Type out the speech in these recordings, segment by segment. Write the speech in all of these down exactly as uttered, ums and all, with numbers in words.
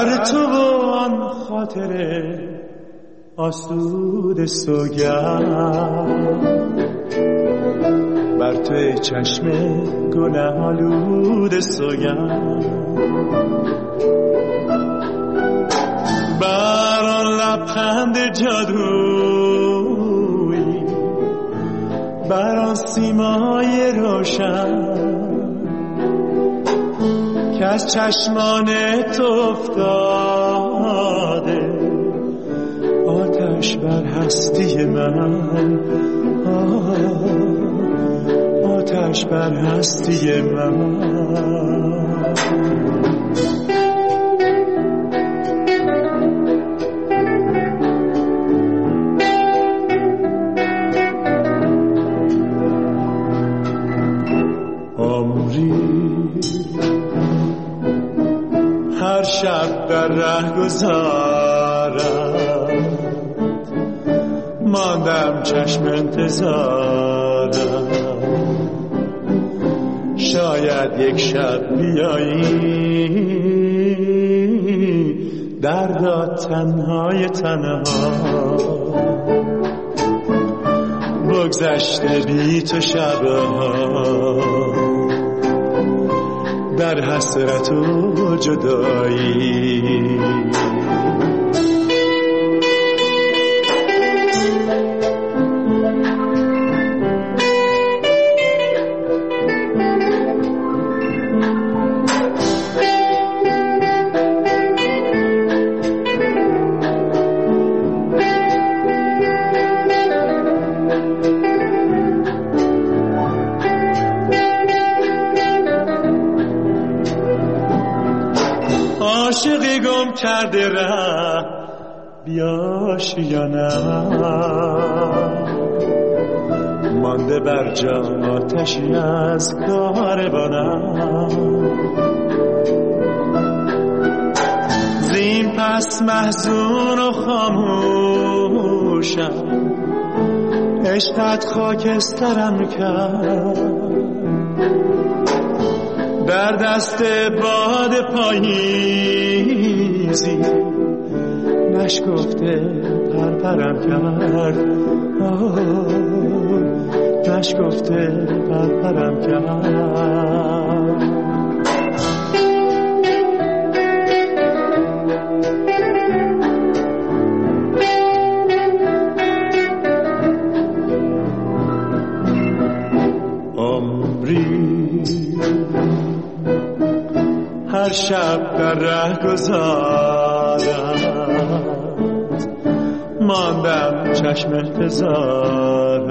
بر تو و آن خاطر آسود سوگند، بر توی چشم گناه آلود سوگند، بر آن لبخند جادویی، بر آن سیمای روشن که از چشمان تو افتاده، آتش بر هستی من، آتش بر هستی من. هر شب در ره گذارم، ماندم چشم انتظارم، شاید یک شب بیایی دردا تنهای تنها، بگذشته بی تو شبها در حسرت و جدایی. عاشقی گم کرده ره بیاش یا نه، مانده بر جا آتشی از کاروانم، زین پس محزون و خاموشم، عشقت خاکسترم کرد، در دست باد پاییزی نشکفته پرپرم کرد، نشکفته پرپرم کرد. هر شب در ره گذارم، ماندم چشم انتظارم،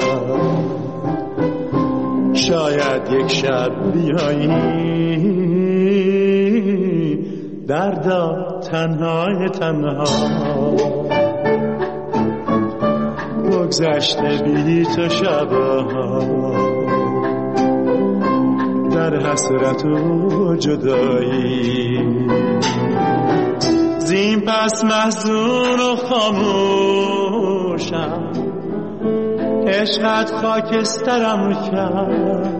شاید یک شب بیایی دردا تنهای تنها، بگذشته بی تو شبها در حسرت و جدایی. زین پس محزون و خاموشم، عشقت خاکسترم کرد،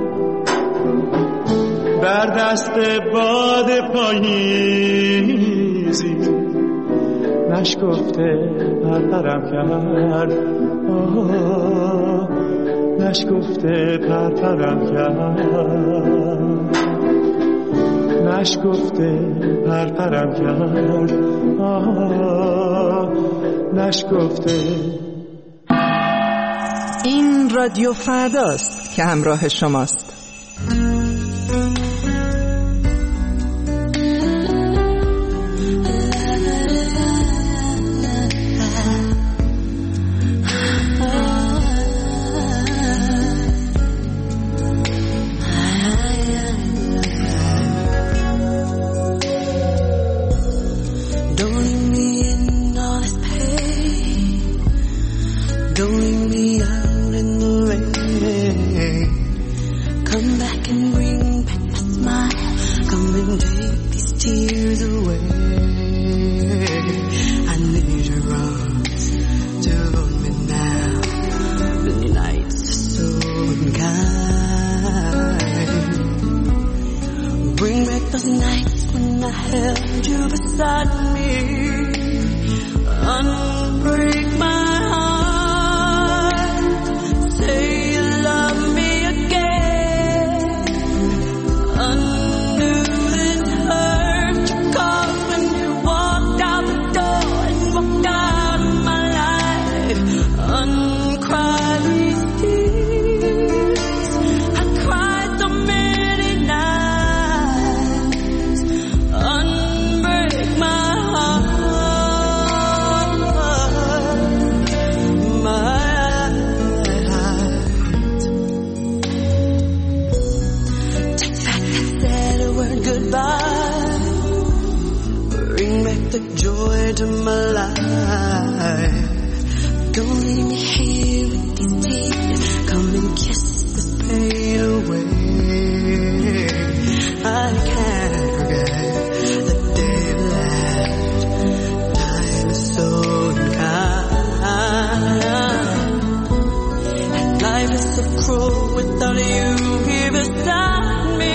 بر دست باد پاییزی نشکفته پرپرم کرد، نشکفته پرپرم کرد، نشکفته پرپرم کرد، نشکفته. این رادیو فرداست که همراه شماست. Bring back those nights when when I held you beside me. Unbreak my heart, say you love me again. Undo this hurt you caused when you walked out the door and walked out of my life. Uncry these tears I cried so many nights. Unbreak my heart, my heart. Take back that sad word goodbye. Bring back the joy to my life. Don't leave me here with these tears. Come and kiss this pain away. I can't forget the day you left. Time is so unkind, and life is so cruel without you here beside me.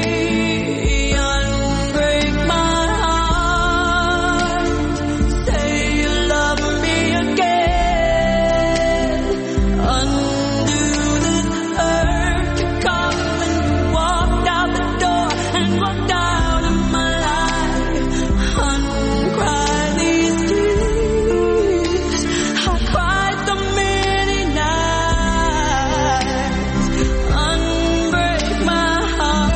Unbreak my heart, say you love me again. Undo this hurt you caused when you walked out the door and walked out of my life. Uncry these tears I cried so many nights. Unbreak my heart.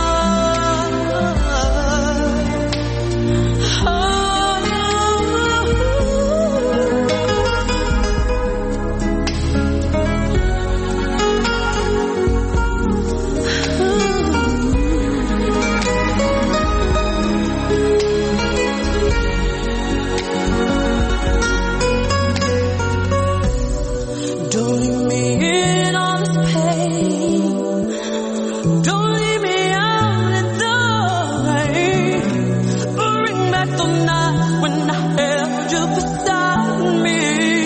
Don't leave me in all this pain. Don't leave me out in the rain. Bring back the night when I held you beside me.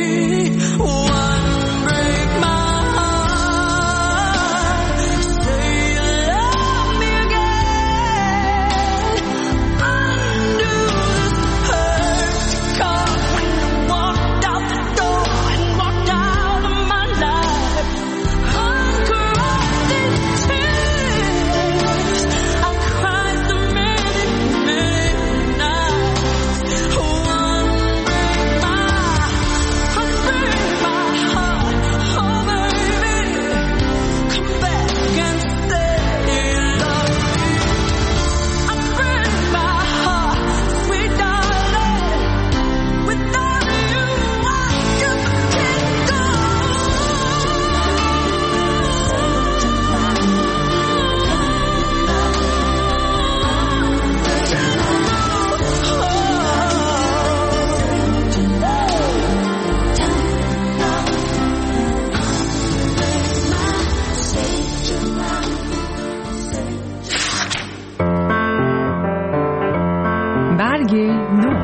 Unbreak my heart, say you love me again. Undo this hurt you caused when you walked out the door and walked out of my life. Uncry these tears I cried so many, many nights. Unbreak my, unbreak my heart, oh baby, come back and say you love me. Unbreak my heart, sweet darling, without you I just can't go. برگ نو.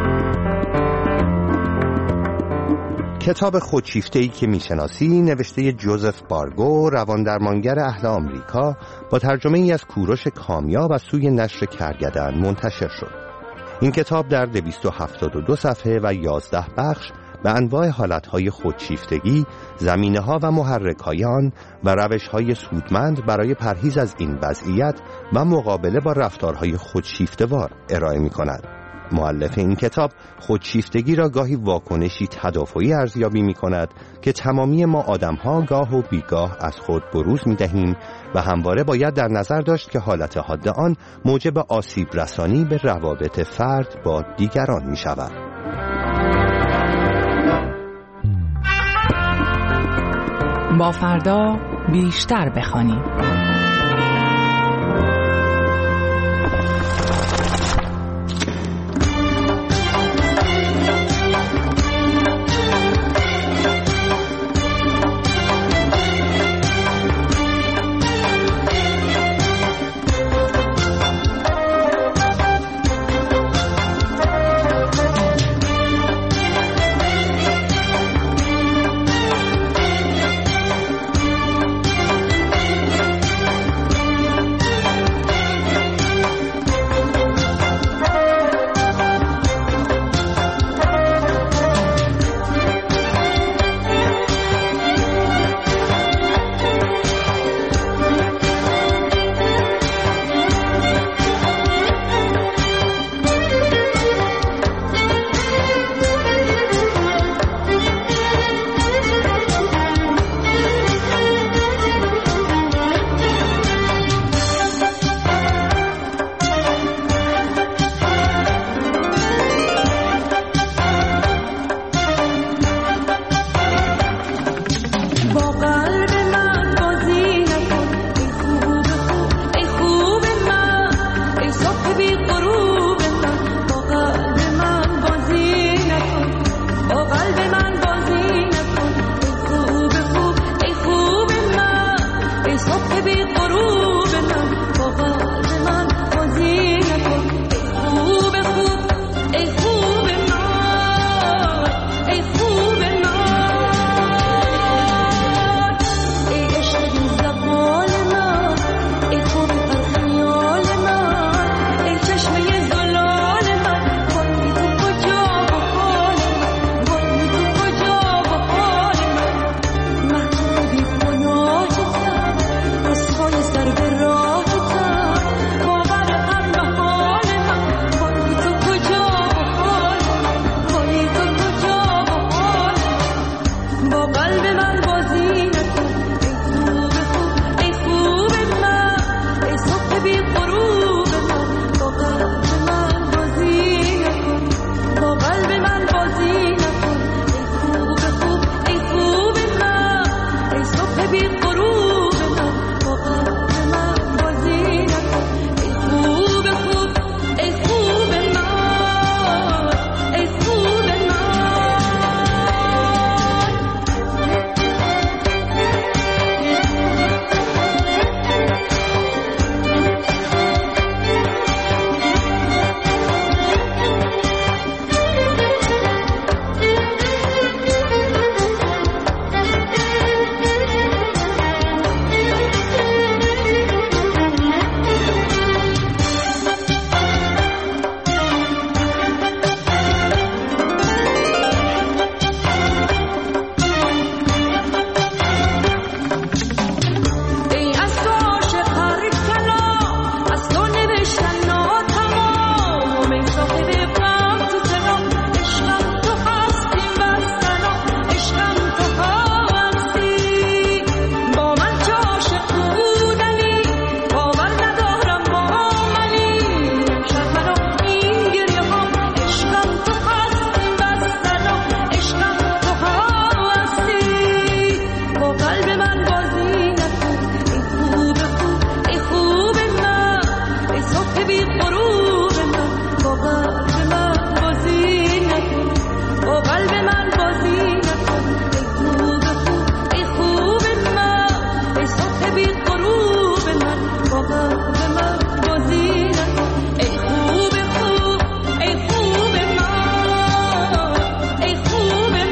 کتاب خودشیفته‌ای که میشناسی نوشته جوزف بارگو، رواندرمانگر اهل آمریکا، با ترجمه ای از کوروش کامیاب از سوی نشر کرگدن منتشر شد. این کتاب در دویست و هفتاد و دو صفحه و یازده بخش به انواع حالتهای خودشیفتگی، زمینه‌ها و محرک‌های آن و روش‌های سودمند برای پرهیز از این وضعیت و مقابله با رفتارهای خودشیفته‌وار ارائه می‌کند. مؤلف این کتاب خودشیفتگی را گاهی واکنشی تدافعی ارزیابی می‌کند که تمامی ما آدم‌ها گاه و بیگاه از خود بروز می‌دهیم و همواره باید در نظر داشت که حالت حاد آن موجب آسیب رسانی به روابط فرد با دیگران می‌شود. با فردا بیشتر بخوانیم. بی غروب من با قلب من بازی نکن، با قلب من بازی نکن. ای خوب خوب ای خوب من، ای صبح بی غروب من با قلب من بازی نکن. ای خوب خوب ای خوب من، ای خوب من.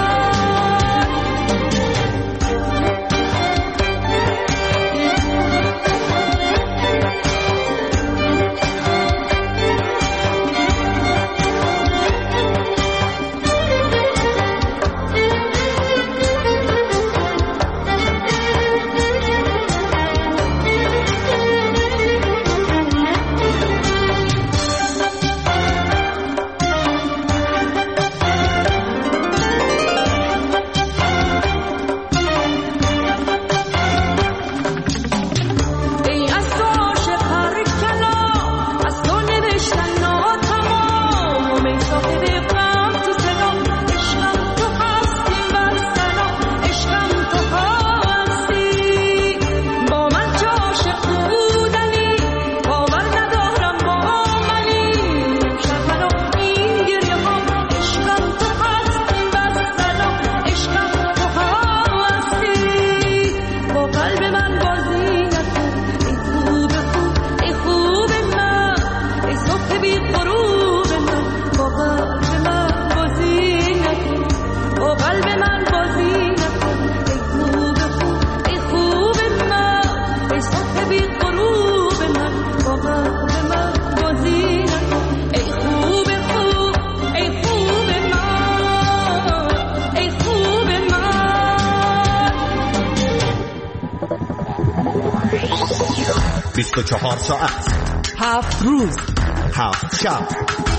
بیست و چهار ساعت، هفت روز، هفت شب،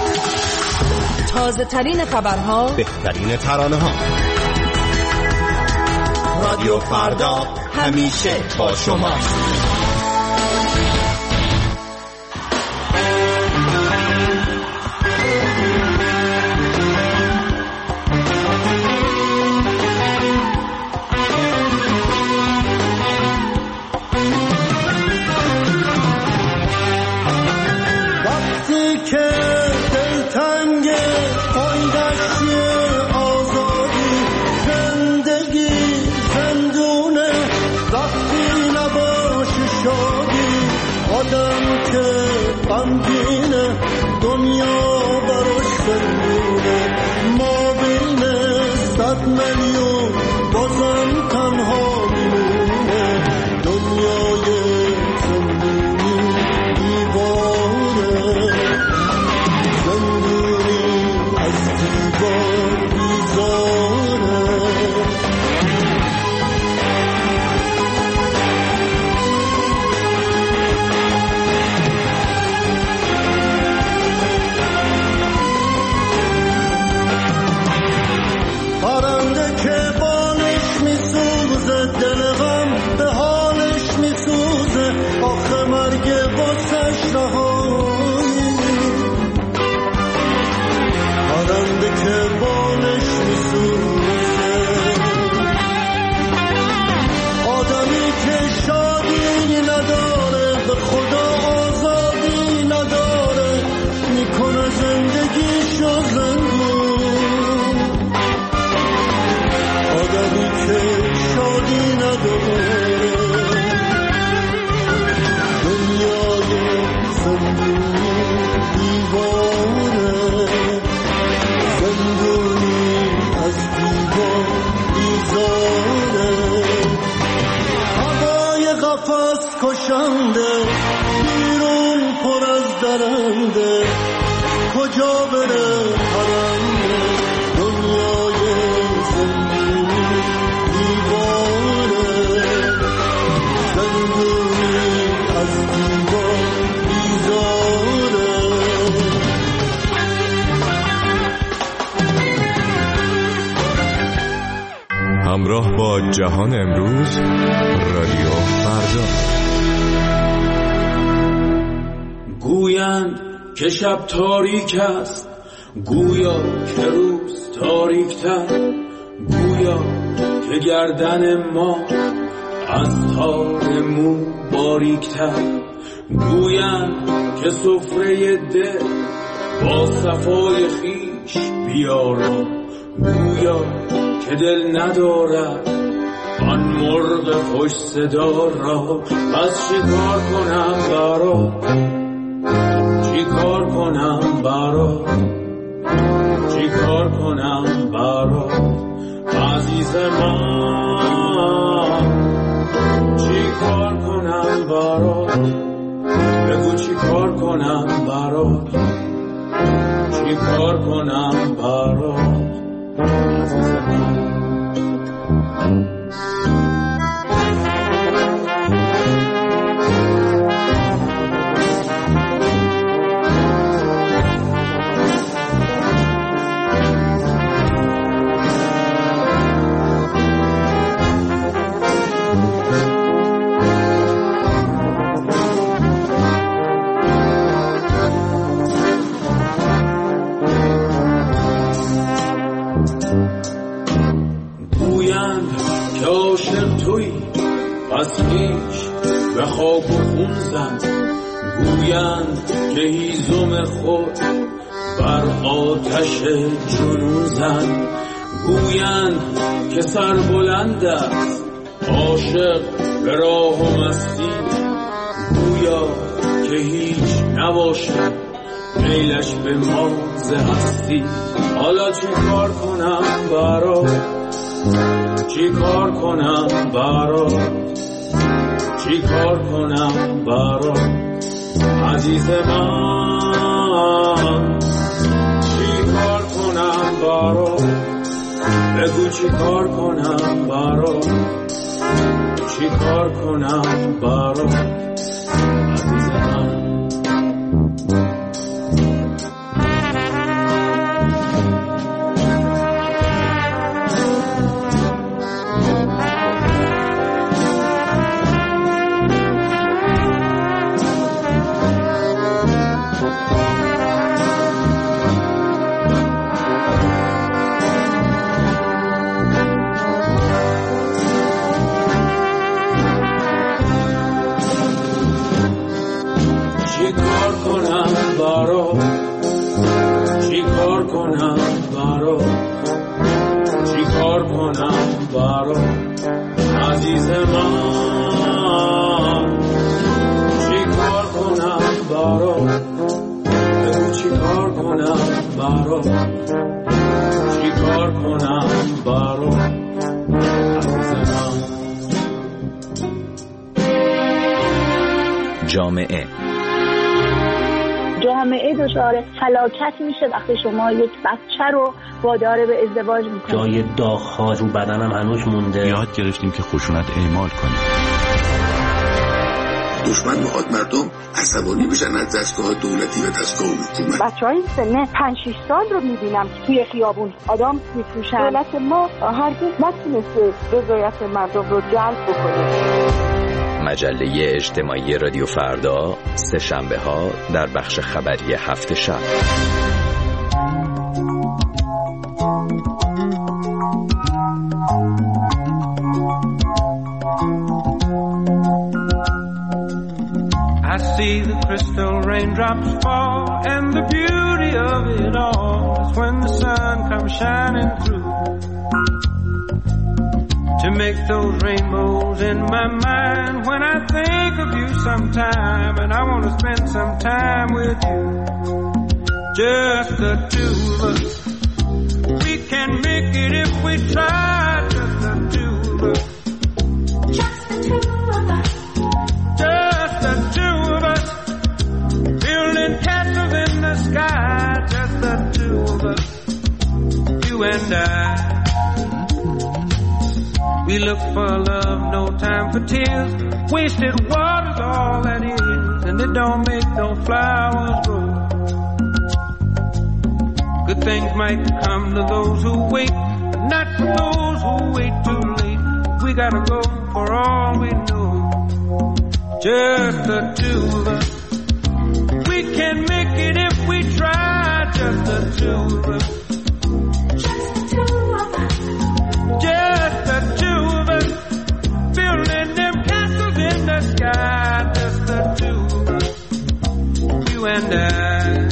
تازه ترین خبرها، بهترین ترانه ها. رادیو فردا همیشه با شماست. همراه با جهان امروز، رادیو فردا. گویند که شب تاریک است، گویا که روز تاریک‌تر، گویا که گردن ما از تار مو باریک‌تر، گویند که که سفره دل با صفای خیش بیارا. گویا که دل ندارد آن مرغ خوش صدا را. پس چی کار کنم برا، چی کار کنم برا، چی کار کنم برا عزیز من. چی کار کنم برا، بگو چی کار کنم برا، چی کار کنم برا عزیز من. پس هیچ به خاک و خون زن. گویند که هیزم خود بر آتش جنون زن. گویند که سر بلند است عاشق به راه و مستی. گویا که هیچ نباشد میلش به ماز هستی. حالا چی کار کنم برا، چی کار کنم برا، چی کار کنم برا عزیز من. چی کار کنم برا، بگو چی کار کنم برا، چی کار کنم برا عزیز من. چی کار کنم برا، چی کار کنم برا، چی کار کنم برا عزیز من. چی کار کنم برا، بگو چی کار کنم برا، چی کار کنم برا عزیز من. جامعه جامعه دچار فلاکت میشه وقتی شما یک بچه رو وادار به ازدواج میکنید. جای داغ‌ها رو بدنم هنوز مونده. یاد گرفتیم که خشونت اعمال کنیم. دشمن میخواد مردم عصبانی بشن از دستگاه دولتی و دستگاه حکومت. بچهای سن پنج شش سال رو میبینم که توی خیابون آدم میفروشن. دولت ما هرگز نتونسته رضایت مردم رو جلب بکنه. مجله اجتماعی رادیو فردا سه شنبه ها در بخش خبری هفت شب. I see the crystal raindrops fall, and the beauty of it all is when the sun comes shining through to make those rainbows in my mind. When I think of you sometime, and I want to spend some time with you, just the two of us. We can make it if we try, just the two of us. Just the two of us. Just the two of us. Building castles in the sky, just the two of us. You and I. We look for love, no time for tears. Wasted water's all that is, and it don't make no flowers grow. Good things might come to those who wait, but not for those who wait too late. We gotta go for all we know. Just the two of us. We can make it if we try. Just the two of us. Just the two of us. Just the two of us. Building them castles in the sky. Just the two of us. You and I.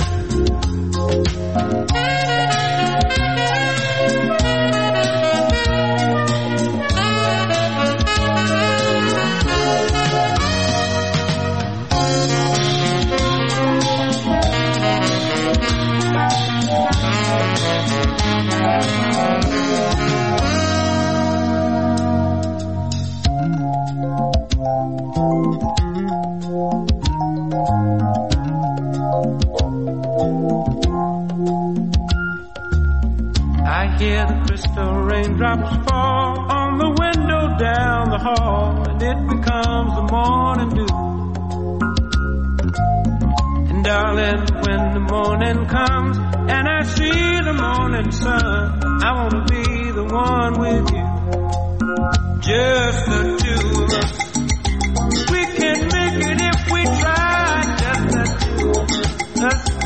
I hear the crystal raindrops fall on the window down the hall, and it becomes the morning dew. And darling, when the morning comes and I see the morning sun, I want to be the one with you, just the two of us. We can make it if we try, just the two of us.